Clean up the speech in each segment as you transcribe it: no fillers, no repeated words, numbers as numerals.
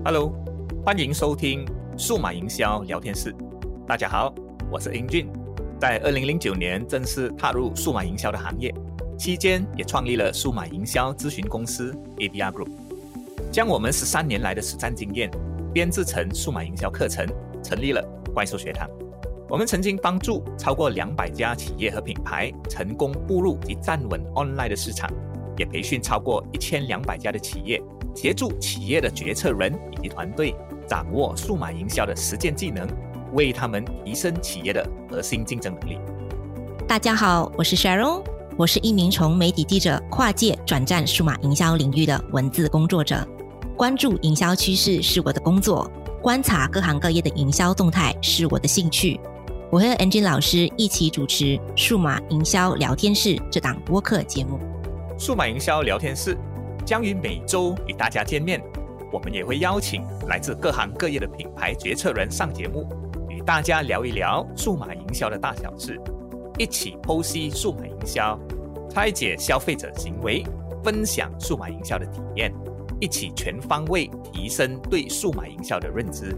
Hello， 欢迎收听数码营销聊天室。大家好，我是英俊，在2009年正式踏入数码营销的行业，期间也创立了数码营销咨询公司 ADR Group， 将我们13年来的实战经验编制成数码营销课程，成立了怪兽学堂。我们曾经帮助超过200家企业和品牌成功步入及站稳 online 的市场，也培训超过1200家的企业，协助企业的决策人以及团队掌握数码营销的实践技能，为他们提升企业的核心竞争能力。 大家好，我是 Cheryl， 我是一名从媒体记者跨界转战数码营销领域的文字工作者。关注营销趋势是我的工作，观察各行各业的营销动态是我的兴趣。我和 Engine 老师一起主持数码营销聊天室这档播客节目。 数码营销聊天室将于每周与大家见面，我们也会邀请来自各行各业的品牌决策人上节目，与大家聊一聊数码营销的大小事，一起剖析数码营销，拆解消费者行为，分享数码营销的体验，一起全方位提升对数码营销的认知。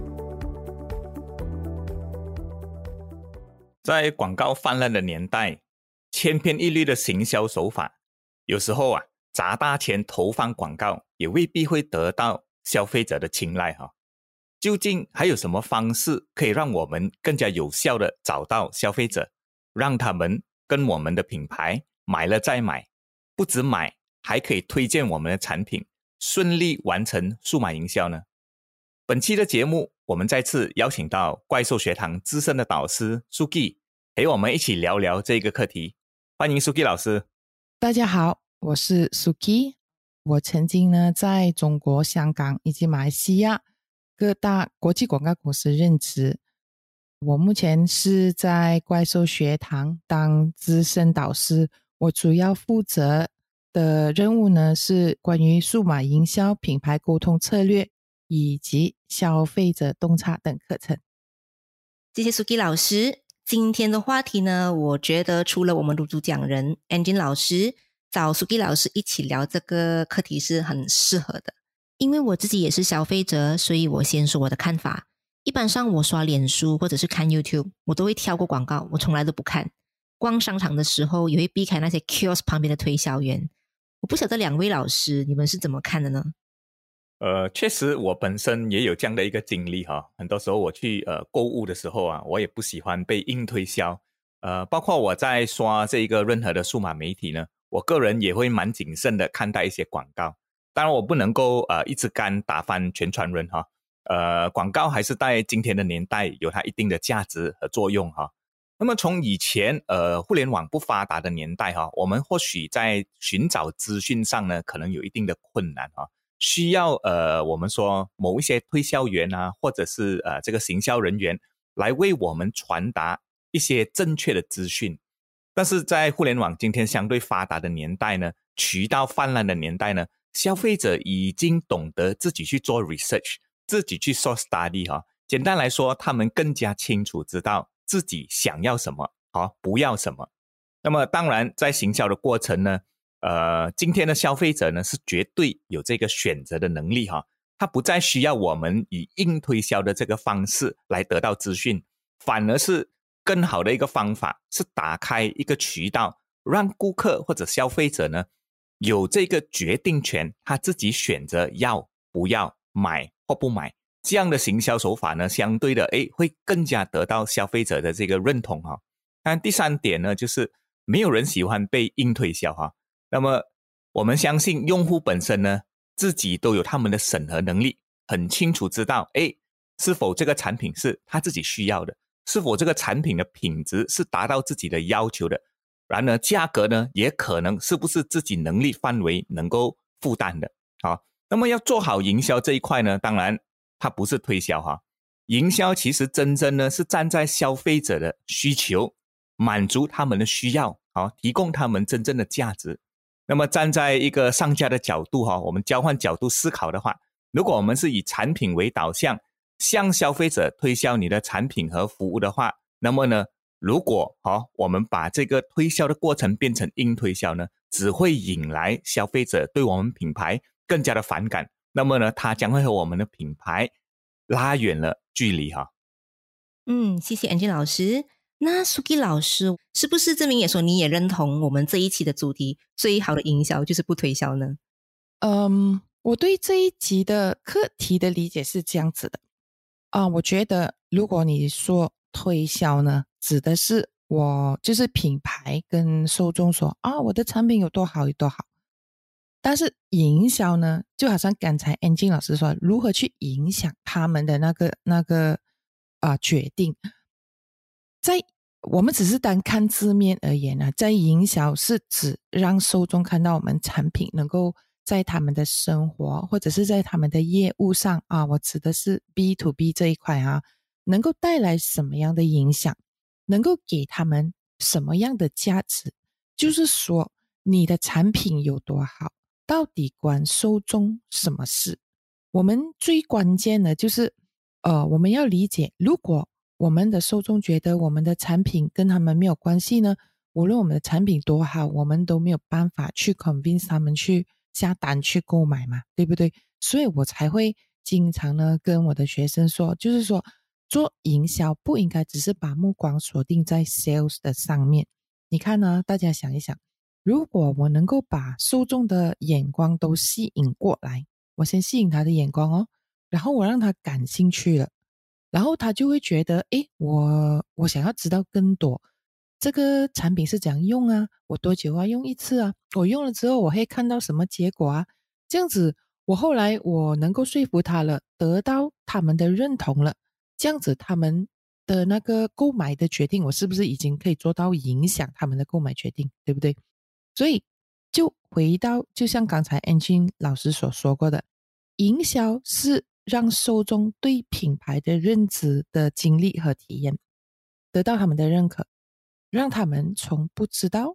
在广告泛滥的年代，千篇一律的行销手法，有时候砸大钱投放广告也未必会得到消费者的青睐究竟还有什么方式可以让我们更加有效的找到消费者，让他们跟我们的品牌买了再买，不止买还可以推荐我们的产品，顺利完成数码营销呢？本期的节目我们再次邀请到怪兽学堂资深的导师 Suki 陪我们一起聊聊这个课题。欢迎 Suki 老师。 大家好，我是 Suki。 我曾经呢在中国、香港以及马来西亚各大国际广告公司任职。我目前是在怪兽学堂当资深导师，我主要负责的任务呢是关于数码营销、品牌沟通策略以及消费者洞察等课程。 谢谢 Suki 老师。今天的话题呢，我觉得除了我们的主讲人 Engine 老师，找 Suki 老师一起聊这个课题是很适合的。因为我自己也是消费者，所以我先说我的看法。一般上我刷脸书或者是看 YouTube， 我都会跳过广告，我从来都不看。逛商场的时候也会避开那些 kiosk 旁边的推销员。我不晓得两位老师你们是怎么看的呢？ 确实我本身也有这样的一个经历很多时候我去购物的时候我也不喜欢被硬推销。包括我在刷这个任何的数码媒体呢，我个人也会蛮谨慎的看待一些广告。当然我不能够一支竿打翻全船人广告还是在今天的年代有它一定的价值和作用那么从以前互联网不发达的年代我们或许在寻找资讯上呢可能有一定的困难需要我们说某一些推销员或者是这个行销人员来为我们传达一些正确的资讯。但是在互联网今天相对发达的年代呢，渠道泛滥的年代呢，消费者已经懂得自己去做 research， 自己去做 study 简单来说，他们更加清楚知道自己想要什么不要什么。那么当然在行销的过程呢，今天的消费者呢是绝对有这个选择的能力他不再需要我们以硬推销的这个方式来得到资讯，反而是更好的一个方法是打开一个渠道，让顾客或者消费者呢有这个决定权，他自己选择要不要买或不买。这样的行销手法呢相对的会更加得到消费者的这个认同但第三点呢，就是没有人喜欢被硬推销那么我们相信用户本身呢自己都有他们的审核能力，很清楚知道是否这个产品是他自己需要的，是否这个产品的品质是达到自己的要求的，然而价格呢也可能是不是自己能力范围能够负担的那么要做好营销这一块呢，当然它不是推销营销其实真正呢是站在消费者的需求，满足他们的需要提供他们真正的价值。那么站在一个商家的角度我们交换角度思考的话，如果我们是以产品为导向，向消费者推销你的产品和服务的话，那么呢如果我们把这个推销的过程变成硬推销呢，只会引来消费者对我们品牌更加的反感， 那么呢，它将会和我们的品牌拉远了距离哈。 谢谢 Angie 老师。那 Suki 老师是不是这边也说你也认同我们这一期的主题，最好的营销就是不推销呢？ 我对这一集的课题的理解是这样子的我觉得如果你说推销呢，指的是我就是品牌跟受众说我的产品有多好有多好，但是营销呢，就好像刚才 Angie 老师说，如何去影响他们的那个决定，在我们只是单看字面而言呢，在营销是指让受众看到我们产品能够在他们的生活或者是在他们的业务上我指的是 B to B 这一块能够带来什么样的影响，能够给他们什么样的价值，就是说你的产品有多好，到底关受众什么事。我们最关键的就是我们要理解，如果我们的受众觉得我们的产品跟他们没有关系呢，无论我们的产品多好，我们都没有办法去 convince 他们去下单去购买嘛，对不对？所以我才会经常呢跟我的学生说，就是说做营销不应该只是把目光锁定在 sales 的上面。你看呢，大家想一想，如果我能够把受众的眼光都吸引过来，我先吸引他的眼光然后我让他感兴趣了，然后他就会觉得诶，我想要知道更多，这个产品是怎样用我多久用一次我用了之后我会看到什么结果这样子我后来我能够说服他了，得到他们的认同了，这样子他们的那个购买的决定，我是不是已经可以做到影响他们的购买决定，对不对？所以就回到就像刚才 Angie 老师所说过的，营销是让受众对品牌的认知的经历和体验得到他们的认可，让他们从不知道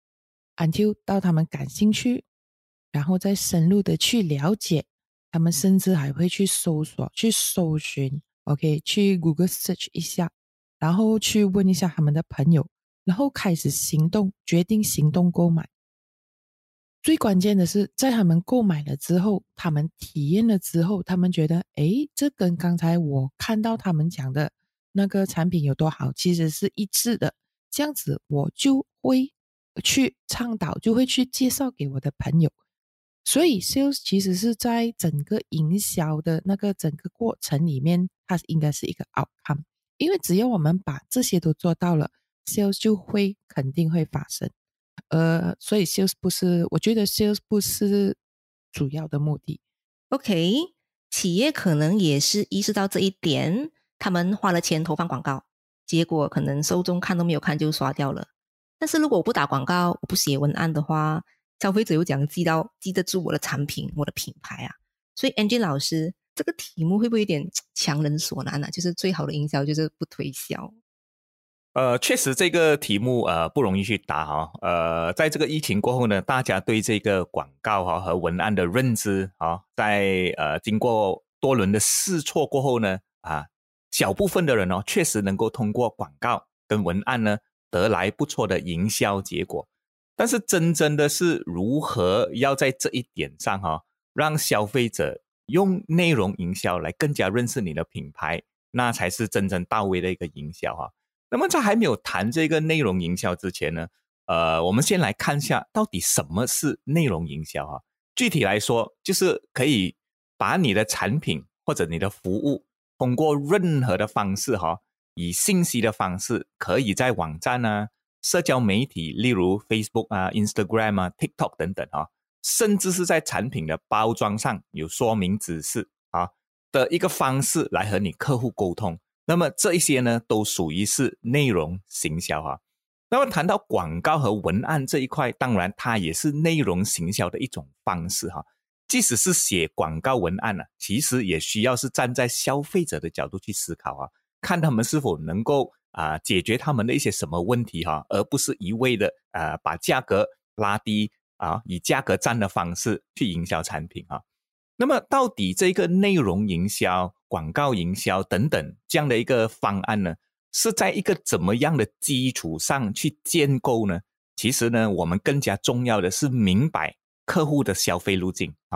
until 到他们感兴趣，然后再深入的去了解，他们甚至还会去搜索去搜寻 OK 去 Google search 一下，然后去问一下他们的朋友，然后开始行动，决定行动购买。最关键的是在他们购买了之后，他们体验了之后，他们觉得诶，这跟刚才我看到他们讲的那个产品有多好其实是一致的，这样子我就会去倡导，就会去介绍给我的朋友。所以 sales 其实是在整个营销的那个整个过程里面，它应该是一个 outcome， 因为只要我们把这些都做到了， sales 就会肯定会发生。所以 sales 不是，我觉得 sales 不是主要的目的。 OK， 企业可能也是意识到这一点，他们花了钱投放广告，结果可能受众看都没有看就刷掉了。但是如果我不打广告，我不写文案的话，消费者又怎样记得住我的产品我的品牌所以 Angie 老师这个题目会不会有点强人所难就是最好的营销就是不推销。 确实这个题目不容易去答在这个疫情过后呢，大家对这个广告和文案的认知在经过多轮的试错过后呢小部分的人确实能够通过广告跟文案呢得来不错的营销结果，但是真正的是如何要在这一点上让消费者用内容营销来更加认识你的品牌，那才是真正到位的一个营销那么在还没有谈这个内容营销之前呢，我们先来看一下到底什么是内容营销具体来说，就是可以把你的产品或者你的服务通过任何的方式以信息的方式，可以在网站社交媒体，例如 Facebook Instagram TikTok 等等甚至是在产品的包装上有说明指示的一个方式来和你客户沟通。那么这一些呢都属于是内容行销那么谈到广告和文案这一块，当然它也是内容行销的一种方式即使是写广告文案其实也需要是站在消费者的角度去思考看他们是否能够解决他们的一些什么问题而不是一味的把价格拉低以价格战的方式去营销产品那么到底这个内容营销、广告营销等等这样的一个方案呢，是在一个怎么样的基础上去建构呢？其实呢，我们更加重要的是明白客户的消费路径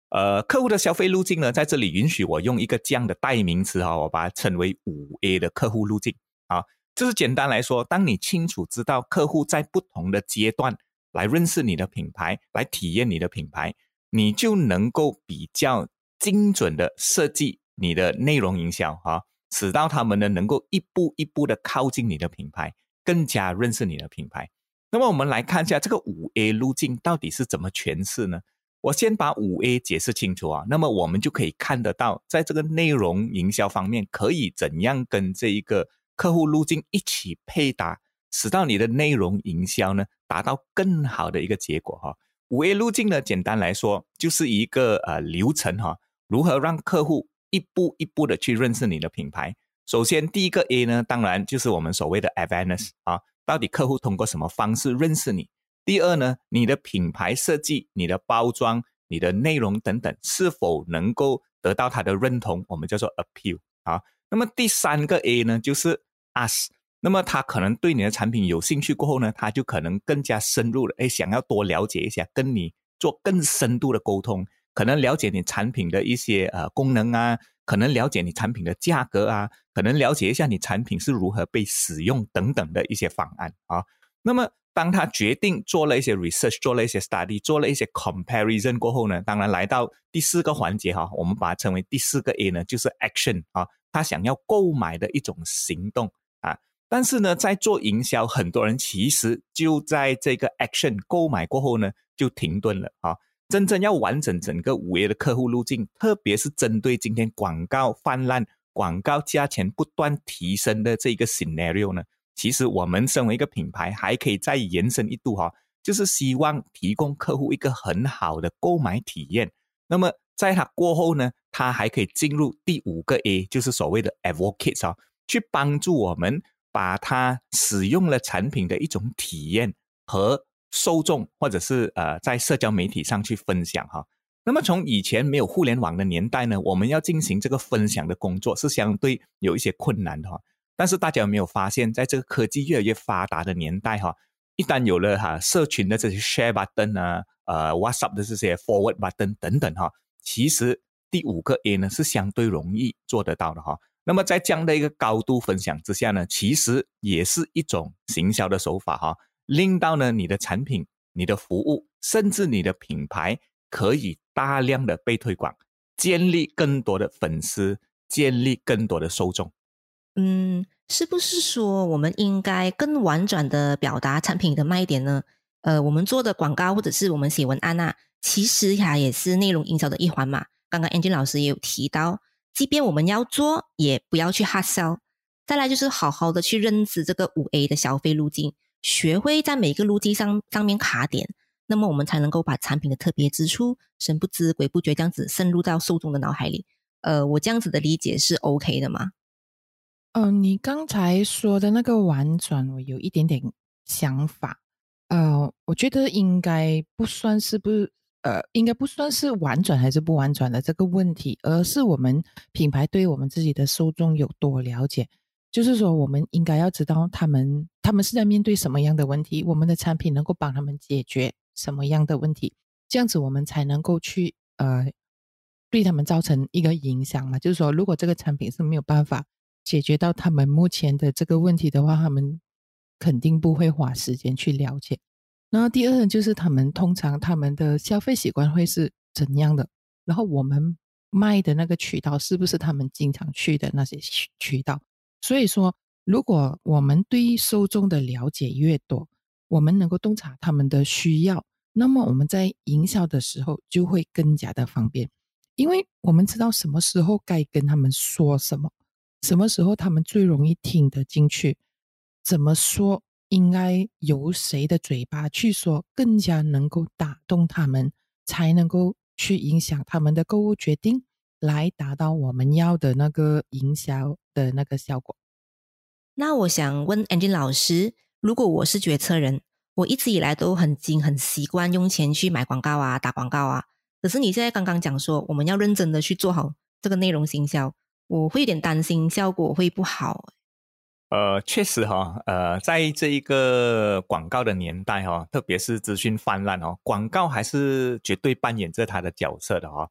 客户的消费路径呢，在这里允许我用一个这样的代名词我把它称为 5A 的客户路径就是简单来说，当你清楚知道客户在不同的阶段来认识你的品牌，来体验你的品牌，你就能够比较精准的设计你的内容营销使到他们呢能够一步一步的靠近你的品牌，更加认识你的品牌。那么我们来看一下这个 5A 路径到底是怎么诠释呢？我先把 5A 解释清楚那么我们就可以看得到在这个内容营销方面可以怎样跟这一个客户路径一起配搭，使到你的内容营销呢达到更好的一个结果5A 路径呢，简单来说就是一个流程如何让客户一步一步的去认识你的品牌。首先第一个 A 呢，当然就是我们所谓的 awareness到底客户通过什么方式认识你。第二呢，你的品牌设计、你的包装、你的内容等等是否能够得到他的认同，我们叫做 appeal 那么第三个 A 呢，就是 ask。那么他可能对你的产品有兴趣过后呢，他就可能更加深入的想要多了解一下，跟你做更深度的沟通，可能了解你产品的一些功能可能了解你产品的价格可能了解一下你产品是如何被使用等等的一些方案那么当他决定做了一些 research， 做了一些 study， 做了一些 comparison 过后呢，当然来到第四个环节我们把它称为第四个 A 呢，就是 action他想要购买的一种行动但是呢，在做营销，很多人其实就在这个 action 购买过后呢，就停顿了真正要完整整个5A 的客户路径，特别是针对今天广告泛滥、广告价钱不断提升的这个 scenario 呢，其实我们身为一个品牌还可以再延伸一度就是希望提供客户一个很好的购买体验。那么在它过后呢，它还可以进入第5个 A， 就是所谓的 advocates去帮助我们把它使用了产品的一种体验和受众或者是在社交媒体上去分享那么从以前没有互联网的年代呢，我们要进行这个分享的工作是相对有一些困难的但是大家有没有发现，在这个科技越来越发达的年代一旦有了社群的这些 share button WhatsApp 的这些 forward button 等等其实第5个 A 呢是相对容易做得到的那么在这样的一个高度分享之下呢，其实也是一种行销的手法令到呢你的产品、你的服务甚至你的品牌可以大量的被推广，建立更多的粉丝，建立更多的受众。 是不是说我们应该更婉转的表达产品的卖点呢？我们做的广告或者是我们写文案其实它也是内容营销的一环嘛。刚刚 Angel 老师也有提到，即便我们要做，也不要去 hard sell。再来就是好好的去认知这个5A 的消费路径，学会在每个路径上面卡点，那么我们才能够把产品的特别之处神不知鬼不觉这样子渗入到受众的脑海里。我这样子的理解是 OK 的吗？ 你刚才说的那个婉转，我有一点点想法。我觉得应该不算是婉转还是不婉转的这个问题，而是我们品牌对我们自己的受众有多了解。就是说，我们应该要知道他们是在面对什么样的问题，我们的产品能够帮他们解决什么样的问题，这样子我们才能够去对他们造成一个影响嘛。就是说，如果这个产品是没有办法解决到他们目前的这个问题的话，他们肯定不会花时间去了解。然后第二呢，就是通常他们的消费习惯会是怎样的，然后我们卖的那个渠道是不是他们经常去的那些渠道。所以说，如果我们对受众的了解越多，我们能够洞察他们的需要，那么我们在营销的时候就会更加的方便，因为我们知道什么时候该跟他们说什么，什么时候他们最容易听得进去，怎么说应该由谁的嘴巴去说更加能够打动他们，才能够去影响他们的购物决定，来达到我们要的那个营销的那个效果。 那我想问 Angel 老师，如果我是决策人，我一直以来都很习惯用钱去买广告打广告可是你现在刚刚讲说我们要认真的去做好这个内容行销，我会有点担心效果会不好。 确实在这一个广告的年代特别是资讯泛滥广告还是绝对扮演着它的角色的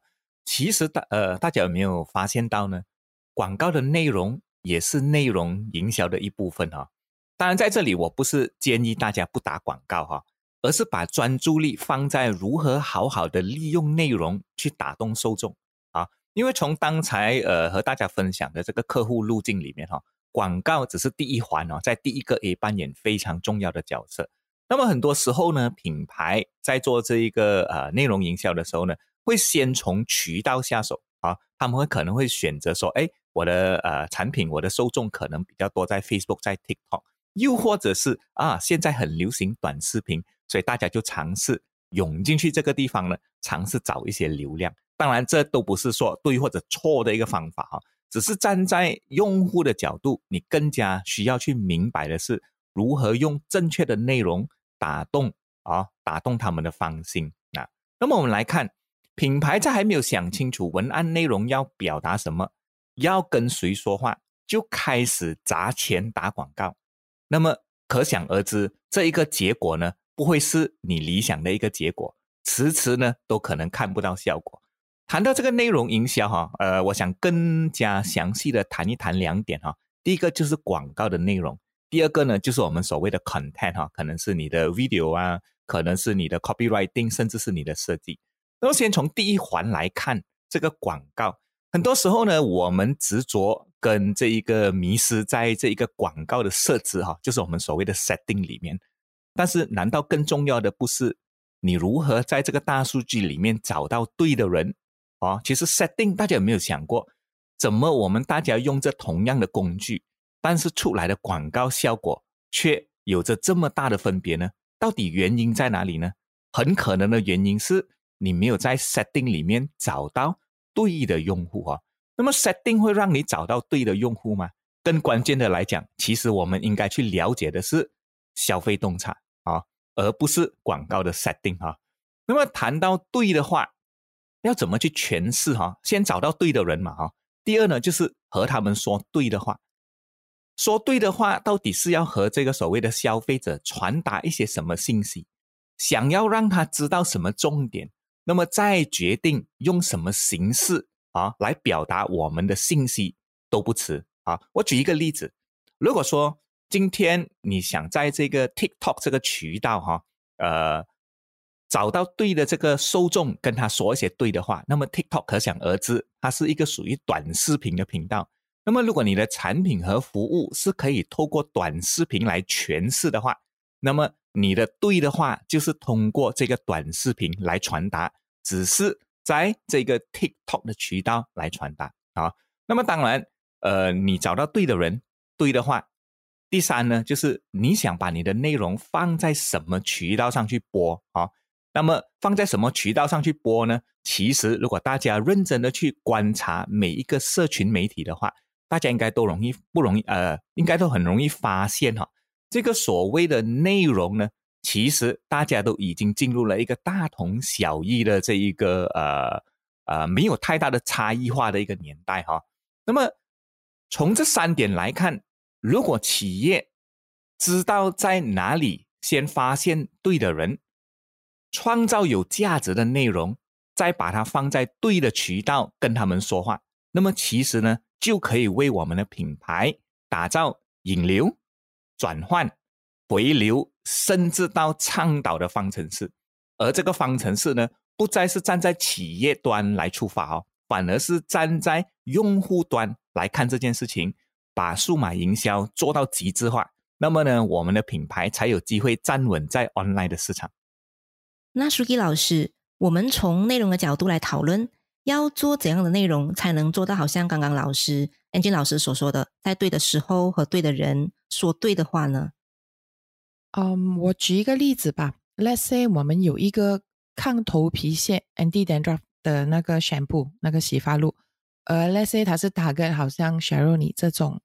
其实大家有没有发现到呢？广告的内容也是内容营销的一部分哈。当然在这里我不是建议大家不打广告哈，而是把专注力放在如何好好的利用内容去打动受众啊。因为从刚才和大家分享的这个客户路径里面哈，广告只是第一环哦，在第一个 A 扮演非常重要的角色。那么很多时候呢，品牌在做这一个内容营销的时候呢，会先从渠道下手啊，他们可能会选择说，哎，我的产品，我的受众可能比较多在 Facebook， 在 TikTok， 又或者是现在很流行短视频，所以大家就尝试涌进去这个地方呢，尝试找一些流量。当然这都不是说对或者错的一个方法哈，只是站在用户的角度，你更加需要去明白的是如何用正确的内容打动他们的芳心啊。那么我们来看，品牌在还没有想清楚文案内容要表达什么，要跟谁说话，就开始砸钱打广告。那么可想而知，这一个结果呢，不会是你理想的一个结果，迟迟呢都可能看不到效果。谈到这个内容营销哈，我想更加详细的谈一谈两点哈。第一个就是广告的内容，第二个呢就是我们所谓的 content 哈，可能是你的 video 啊，可能是你的 copywriting， 甚至是你的设计。那么先从第一环来看这个广告，很多时候呢我们执着跟这一个迷失在这一个广告的设置哈，就是我们所谓的 setting 里面。但是难道更重要的不是你如何在这个大数据里面找到对的人其实 setting 大家有没有想过，怎么我们大家用这同样的工具，但是出来的广告效果却有着这么大的分别呢？到底原因在哪里呢？很可能的原因是你没有在 setting 里面找到对的用户那么 setting 会让你找到对的用户吗？更关键的来讲，其实我们应该去了解的是消费洞察而不是广告的 setting 那么谈到对的话，要怎么去诠释先找到对的人嘛第二呢，就是和他们说对的话。说对的话到底是要和这个所谓的消费者传达一些什么信息，想要让他知道什么重点，那么再决定用什么形式来表达我们的信息都不迟我举一个例子，如果说今天你想在这个 TikTok 这个渠道找到对的这个受众，跟他说一些对的话，那么 TikTok 可想而知它是一个属于短视频的频道。那么如果你的产品和服务是可以透过短视频来诠释的话，那么你的对的话就是通过这个短视频来传达，只是在这个 TikTok 的渠道来传达那么当然你找到对的人对的话，第三呢就是你想把你的内容放在什么渠道上去播那么放在什么渠道上去播呢？其实如果大家认真的去观察每一个社群媒体的话，大家应该都应该都很容易发现这个所谓的内容呢，其实大家都已经进入了一个大同小异的这一个没有太大的差异化的一个年代那么从这三点来看，如果企业知道在哪里先发现对的人，创造有价值的内容，再把它放在对的渠道跟他们说话，那么其实呢就可以为我们的品牌打造引流、转换、回流，甚至到倡导的方程式。而这个方程式呢，不再是站在企业端来出发反而是站在用户端来看这件事情，把数码营销做到极致化，那么呢我们的品牌才有机会站稳在 online 的市场。 那 Suki 老师，我们从内容的角度来讨论，要做怎样的内容才能做到好像刚刚Angel 老师所说的，在对的时候和对的人说对的话呢？ 我举一个例子吧。 Let's say 我们有一个抗头皮屑 Anti-Dandruff 的那个 shampoo 那个洗发露Let's say 它是target好像 Cheryl 你这种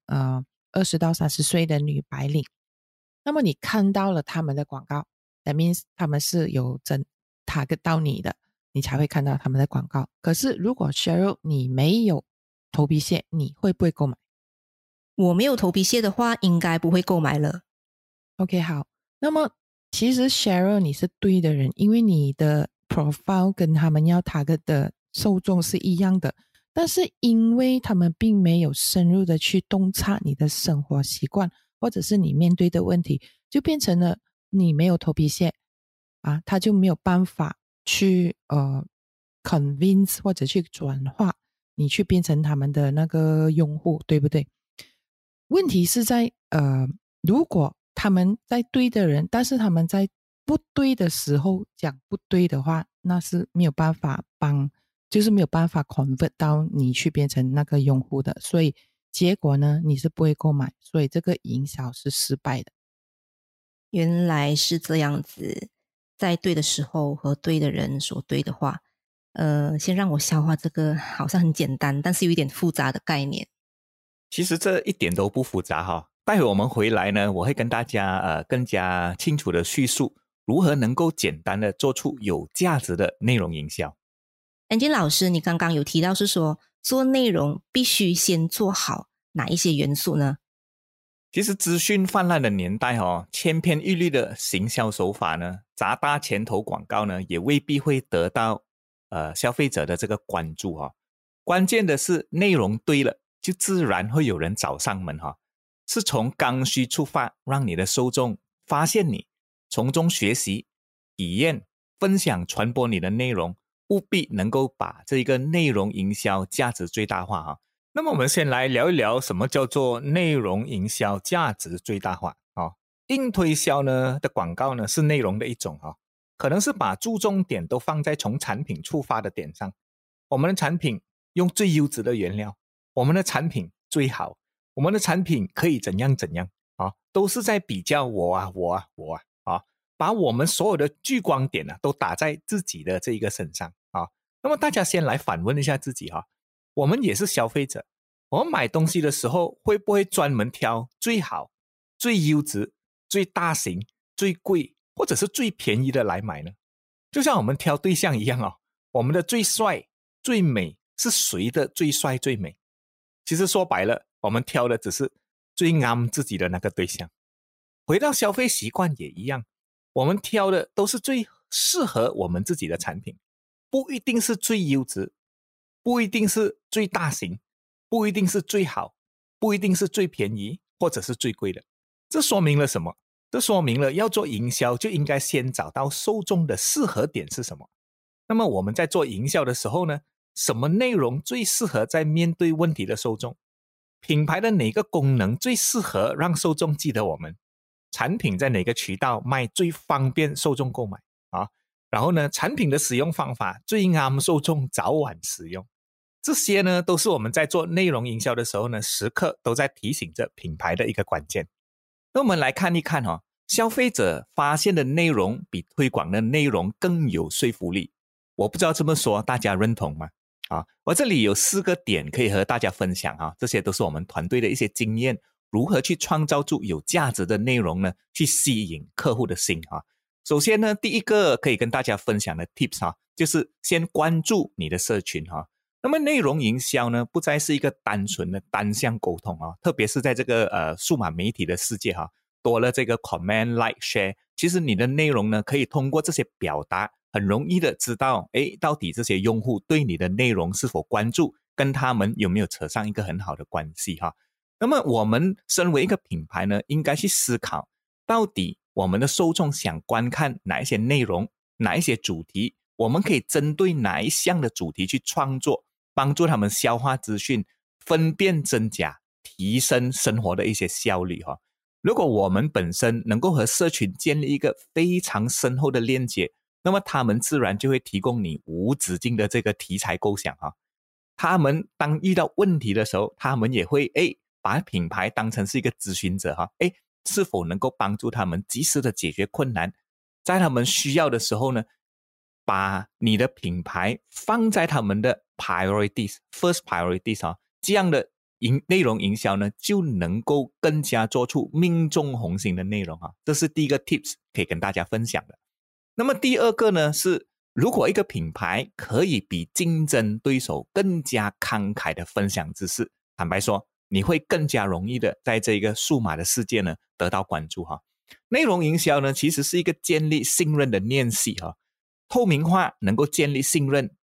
20到30岁的女白领，那么你看到了他们的广告， That means 他们是有target 到你的，你才会看到他们的广告。可是如果 Cheryl 你没有头皮屑，你会不会购买？ 我没有头皮屑的话应该不会购买了。 OK 好，那么其实 Cheryl 你是对的人，因为你的 profile 跟他们要 target 的受众是一样的，但是因为他们并没有深入的去洞察你的生活习惯，或者是你面对的问题，就变成了你没有头皮屑啊，他就没有办法去convince 或者去转化你去变成他们的那个用户，对不对？问题是在如果他们在对的人，但是他们在不对的时候讲不对的话，那是没有办法就是没有办法 convert 到你去变成那个用户的，所以结果呢，你是不会购买，所以这个营销是失败的。 原来是这样子，在对的时候和对的人说对的话。先让我消化这个好像很简单，但是有一点复杂的概念。 其实这一点都不复杂哈。待会我们回来呢，我会跟大家更加清楚的叙述如何能够简单的做出有价值的内容营销。 Angie 老师，你刚刚有提到是说做内容必须先做好哪一些元素呢？ 其实资讯泛滥的年代千篇一律的行销手法呢，砸大钱投广告呢，也未必会得到消费者的这个关注关键的是内容对了，就自然会有人找上门是从刚需出发，让你的受众发现你，从中学习、体验、分享、传播你的内容，务必能够把这个内容营销价值最大化那么我们先来聊一聊什么叫做内容营销价值最大化硬推销呢的广告呢是内容的一种可能是把注重点都放在从产品出发的点上。我们的产品用最优质的原料，我们的产品最好，我们的产品可以怎样怎样都是在比较我把我们所有的聚光点都打在自己的这一个身上那么大家先来反问一下自己我们也是消费者，我们买东西的时候会不会专门挑最好、最优质、最大型、最贵或者是最便宜的来买呢？就像我们挑对象一样我们的最帅、最美是谁的最帅最美？其实说白了，我们挑的只是最啱自己的那个对象。回到消费习惯也一样，我们挑的都是最适合我们自己的产品，不一定是最优质，不一定是最大型，不一定是最好，不一定是最便宜或者是最贵的。这说明了什么？这说明了要做营销就应该先找到受众的适合点是什么。那么我们在做营销的时候呢，什么内容最适合在面对问题的受众？品牌的哪个功能最适合让受众记得我们？产品在哪个渠道卖最方便受众购买然后呢，产品的使用方法最啱受众早晚使用。这些呢都是我们在做内容营销的时候呢，时刻都在提醒着品牌的一个关键。那我们来看一看消费者发现的内容比推广的内容更有说服力。我不知道这么说大家认同吗？我这里有4个点可以和大家分享这些都是我们团队的一些经验，如何去创造出有价值的内容呢，去吸引客户的心首先呢，第一个可以跟大家分享的 tips 就是先关注你的社群那么内容营销呢，不再是一个单纯的单向沟通特别是在这个数码媒体的世界多了这个 comment like share， 其实你的内容呢可以通过这些表达很容易的知道到底这些用户对你的内容是否关注，跟他们有没有扯上一个很好的关系那么我们身为一个品牌呢，应该去思考到底我们的受众想观看哪一些内容，哪一些主题，我们可以针对哪一项的主题去创作，帮助他们消化资讯，分辨真假，提升生活的一些效率如果我们本身能够和社群建立一个非常深厚的链接，那么他们自然就会提供你无止境的这个题材构想他们当遇到问题的时候，他们也会把品牌当成是一个咨询者是否能够帮助他们及时的解决困难，在他们需要的时候呢，把你的品牌放在他们的 priorities first priorities 这样的内容营销呢，就能够更加做出命中红心的内容这是第一个 tips 可以跟大家分享的。那么第二个呢，是如果一个品牌可以比竞争对手更加慷慨的分享知识，坦白说你会更加容易的在这个数码的世界呢得到关注内容营销呢其实是一个建立信任的练习透明化能够建立信任，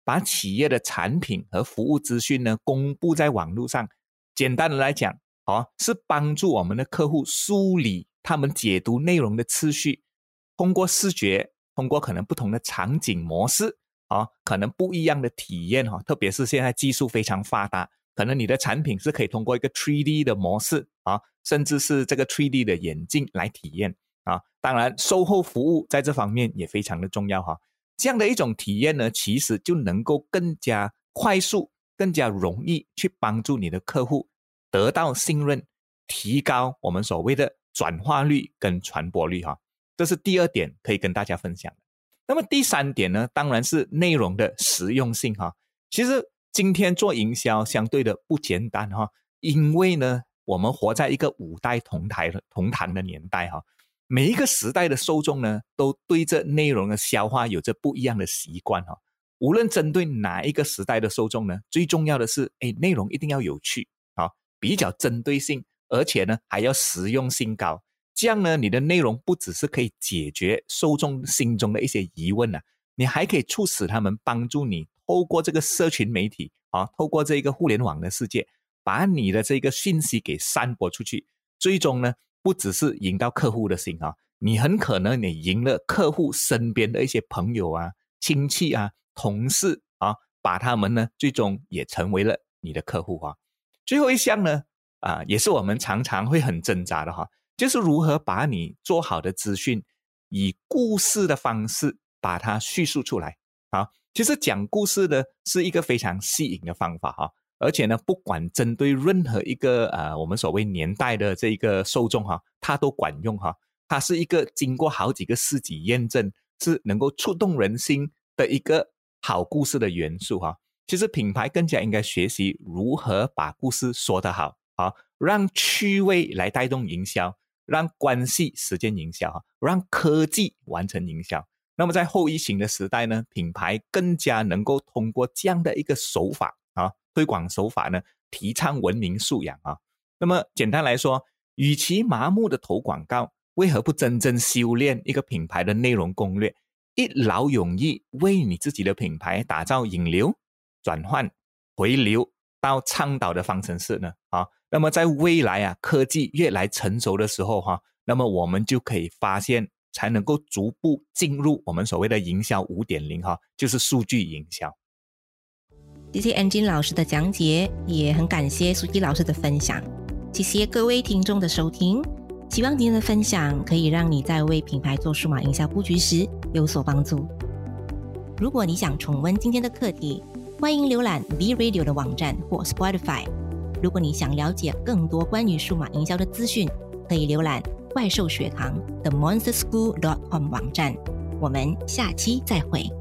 把企业的产品和服务资讯呢公布在网络上。简单的来讲，是帮助我们的客户梳理他们解读内容的次序，通过视觉，通过可能不同的场景模式，可能不一样的体验，特别是现在技术非常发达，可能你的产品是可以通过一个 3D 的模式，甚至是这个 3D 的眼镜来体验。当然售后服务在这方面也非常的重要。这样的一种体验呢，其实就能够更加快速，更加容易去帮助你的客户得到信任，提高我们所谓的转化率跟传播率。这是第二点可以跟大家分享的。那么第三点呢，当然是内容的实用性。其实今天做营销相对的不简单，因为呢我们活在一个五代同堂的年代，每一个时代的受众呢都对这内容的消化有着不一样的习惯。无论针对哪一个时代的受众呢，最重要的是内容一定要有趣，比较针对性，而且呢还要实用性高。这样呢你的内容不只是可以解决受众心中的一些疑问，你还可以促使他们帮助你透过这个社群媒体，透过这个互联网的世界，把你的这个讯息给散播出去。最终呢不只是赢到客户的心，你很可能你赢了客户身边的一些朋友亲戚同事把他们呢最终也成为了你的客户。最后一项呢也是我们常常会很挣扎的，就是如何把你做好的资讯以故事的方式把它叙述出来。其实讲故事呢是一个非常吸引的方法，而且呢不管针对任何一个我们所谓年代的这个受众，它都管用。它是一个经过好几个世纪验证是能够触动人心的一个好故事的元素。其实品牌更加应该学习如何把故事说得好，让趣味来带动营销，让关系实践营销，让科技完成营销。那么在后疫情的时代呢，品牌更加能够通过这样的一个手法推广手法呢，提倡文明素养。那么简单来说，与其麻木的投广告，为何不真正修炼一个品牌的内容攻略，一劳永逸为你自己的品牌打造引流、转换、回流到倡导的方程式呢？那么在未来科技越来成熟的时候，那么我们就可以发现，才能够逐步进入我们所谓的营销 5.0， 就是数据营销。 谢谢 Engine 老师的讲解，也很感谢 Suki 老师的分享。谢谢各位听众的收听，希望今天的分享可以让你在为品牌做数码营销布局时有所帮助。如果你想重温今天的课题，欢迎浏览 B Radio 的网站或 Spotify。如果你想了解更多关于数码营销的资讯，可以浏览怪兽学堂 TheMonsterSchool.com 网站。我们下期再会。